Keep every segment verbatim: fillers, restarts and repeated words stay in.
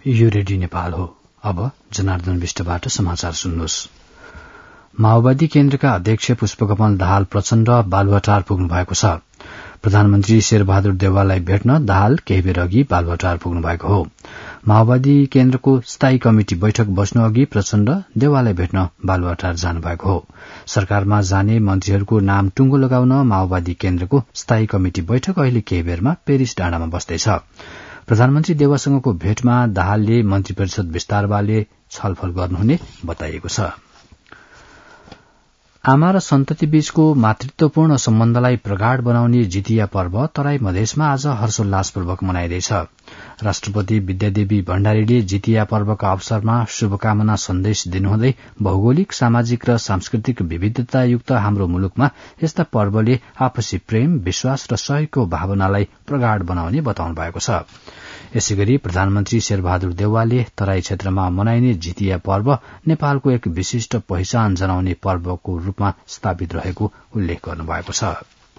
यो रेडियो नेपाल हो। अब जनार्दन विष्टबाट समाचार सुन्नुहोस्। माओवादी केन्द्रका अध्यक्ष पुष्पकमल दाहाल प्रचण्ड बालुवाटार पुग्नु भएको छ। प्रधानमन्त्री शेरबहादुर देउवालाई भेट्न दाहाल केही बेर अघि बालुवाटार पुग्नु भएको हो। माओवादी केन्द्रको स्थायी कमिटी बैठक बस्नु अघि प्रचण्ड देउवालाई भेट्न बालुवाटार जानुभएको हो। सरकारमा जाने मन्त्रीहरूको नाम टुंगो लगाउन माओवादी केन्द्रको स्थायी कमिटी बैठक अहिले केही बेरमा पेरिस डाँडामा बस्दैछ। प्रधानमन्त्री देउवासँगको भेटमा दाहालले मन्त्री परिषद विस्तारबारे छलफल गर्नुहुने बताइएको छ। आमा र सन्तति बीचको मातृत्वपूर्ण सम्बन्धलाई प्रगाढ़ बनाउने जितिया पर्व तराई मधेसमा आज हर्षोल्लासपूर्वक मनाइँदैछ। राष्ट्रपति विद्यादेवी भण्डारीले जितिया पर्वका अवसरमा शुभकामना सन्देश दिनुहुँदै भौगोलिक, सामाजिक र सांस्कृतिक विविधतायुक्त हाम्रो मुलुकमा यस्ता पर्वले आपसी प्रेम, विश्वास र सहयोगको भावनालाई प्रगाढ़ बनाउने बताउनु भएको छ। यसैगरी प्रधानमन्त्री शेरबहादुर देउवाले तराई क्षेत्रमा मनाइने जितिया पर्व नेपालको एक विशिष्ट पहिचान जनाउने पर्वको रूपमा स्थापित रहेको उल्लेख गर्नुभएको छ।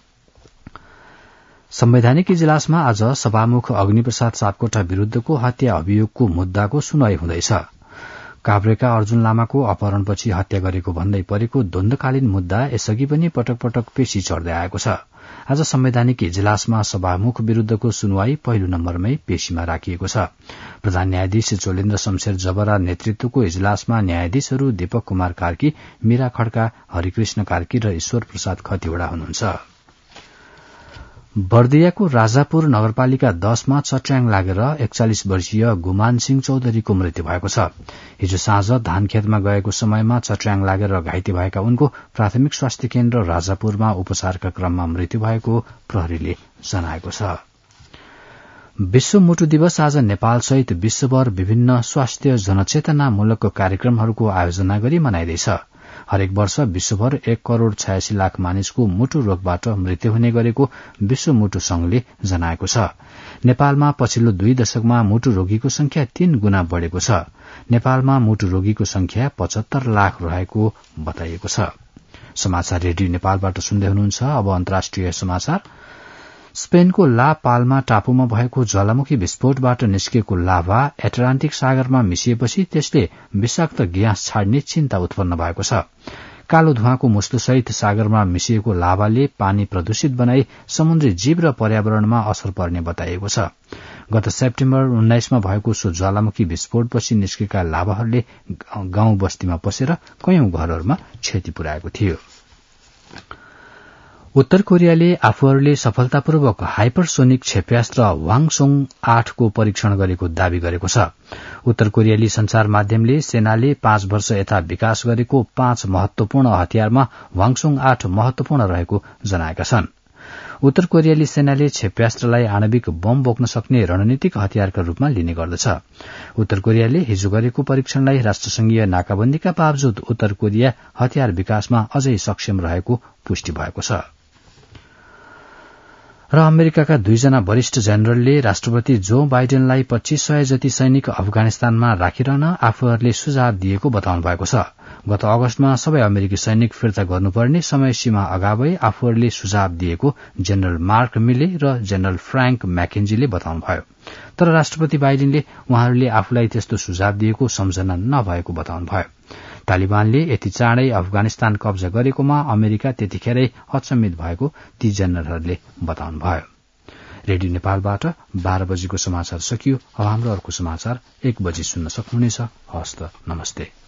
संवैधानिक इजलासमा आज सभामुख अग्निप्रसाद सापकोटा विरूद्धको हत्या अभियोगको मुद्दाको सुनवाई हुँदैछ। काभ्रेका अर्जुन लामाको अपहरणपछि हत्या गरेको भन्दै परेको द्वन्द्वकालीन मुद्दा यसअघि पनि पटक पटक पेशी चढ्दै आएको छ। आज संवैधानिक इजलासमा सभामुख विरूद्धको सुनवाई पहिलो नम्बरमै पेशीमा राखिएको छ। प्रधान न्यायाधीश चोलेन्द्र शमशेर जबरा नेतृत्वको इजलासमा न्यायाधीशहरू दीपक कुमार कार्की, मीरा खड्का, हरिकृष्ण कार्की र ईश्वर प्रसाद खतिवड़ा हुनुहुन्छ। बर्दियाको राजापुर नगरपालिका दशमा चट्याङ लागेर एकचालिस वर्षीय गुमान सिंह चौधरीको मृत्यु भएको छ। हिजो साँझ धान खेतमा गएको समयमा चट्याङ लागेर घाइते भएका उनको प्राथमिक स्वास्थ्य केन्द्र राजापुरमा उपचारका क्रममा मृत्यु भएको प्रहरीले जनाएको छ। विश्व मुटु दिवस आज नेपालसहित विश्वभर विभिन्न स्वास्थ्य जनचेतनामूलक कार्यक्रमहरूको आयोजना गरी मनाइँदैछ। हरेक वर्ष विश्वभर एक करोड़ छयासी लाख मानिसको मुटु रोगबाट मृत्यु हुने गरेको विश्व मुटु संघले जनाएको छ। नेपालमा पछिल्लो दुई दशकमा मुटु रोगीको संख्या तीन गुणा बढ़ेको छ। नेपालमा मुटु रोगीको संख्या पचहत्तर लाख रहेको बताइएको छ। समाचार रेडियो नेपालबाट सुन्दै हुनुहुन्छ। अब अन्तर्राष्ट्रिय समाचार। स्पेनको ला पाल्मा टापुमा भएको ज्वालामुखी विस्फोटबाट निस्केको लाभा एटलान्टिक सागरमा मिसिएपछि त्यसले विषाक्त ग्यास छाड्ने चिन्ता उत्पन्न भएको छ। कालो धुवाँको मुस्लोसहित सागरमा मिसिएको लाभाले पानी प्रदूषित बनाई समुद्री जीव र पर्यावरणमा असर पर्ने बताइएको छ। गत सेप्टेम्बर उन्नाइसमा भएको सो ज्वालामुखी विस्फोटपछि निस्केका लाभाहरूले गाउँ बस्तीमा पसेर कयौं घरहरूमा क्षति पुर्याएको थियो। उत्तर कोरियाले आफूहरूले सफलतापूर्वक हाइपरसोनिक क्षेप्यास्त्र वाङसोङ आठको परीक्षण गरेको दावी गरेको छ। उत्तर कोरियाली संचार माध्यमले सेनाले पाँच वर्ष यता विकास गरेको पाँच महत्वपूर्ण हतियारमा वाङसोङ आठ महत्वपूर्ण रहेको जनाएका छन्। उत्तर कोरियाली सेनाले क्षेप्यास्त्रलाई आणविक बम बोक्न सक्ने रणनीतिक हतियारका रूपमा लिने गर्दछ। उत्तर कोरियाले हिजो गरेको परीक्षणलाई राष्ट्रसंघीय नाकाबन्दीका बावजुद उत्तर कोरिया हतियार विकासमा अझै सक्षम रहेको पुष्टि भएको छ। र अमेरिकाका दुईजना वरिष्ठ जेनरलले राष्ट्रपति जो बाइडेनलाई पच्चीस सय जति सैनिक अफगानिस्तानमा राखिरहन आफूहरूले सुझाव दिएको बताउनु भएको छ। गत अगस्तमा सबै अमेरिकी सैनिक फिर्ता गर्नुपर्ने समय सीमा अगावै आफूहरूले सुझाव दिएको जनरल मार्क मिले र जनरल फ्रांक मैकेन्जीले बताउनुभयो। तर राष्ट्रपति बाइडेनले उहाँहरूले आफूलाई त्यस्तो सुझाव दिएको सम्झना नभएको बताउनुभयो। तालिबानले यति चाँडै अफगानिस्तान कब्जा गरेकोमा अमेरिका त्यतिखेरै अचम्मित भएको ती जनरलहरूले बताउनुभयो। रेडियो नेपालबाट बाह्र बजेको समाचार सकियो। अब हाम्रो अर्को समाचार एक बजी सुन्न सक्नुहुनेछ। हस्त नमस्ते।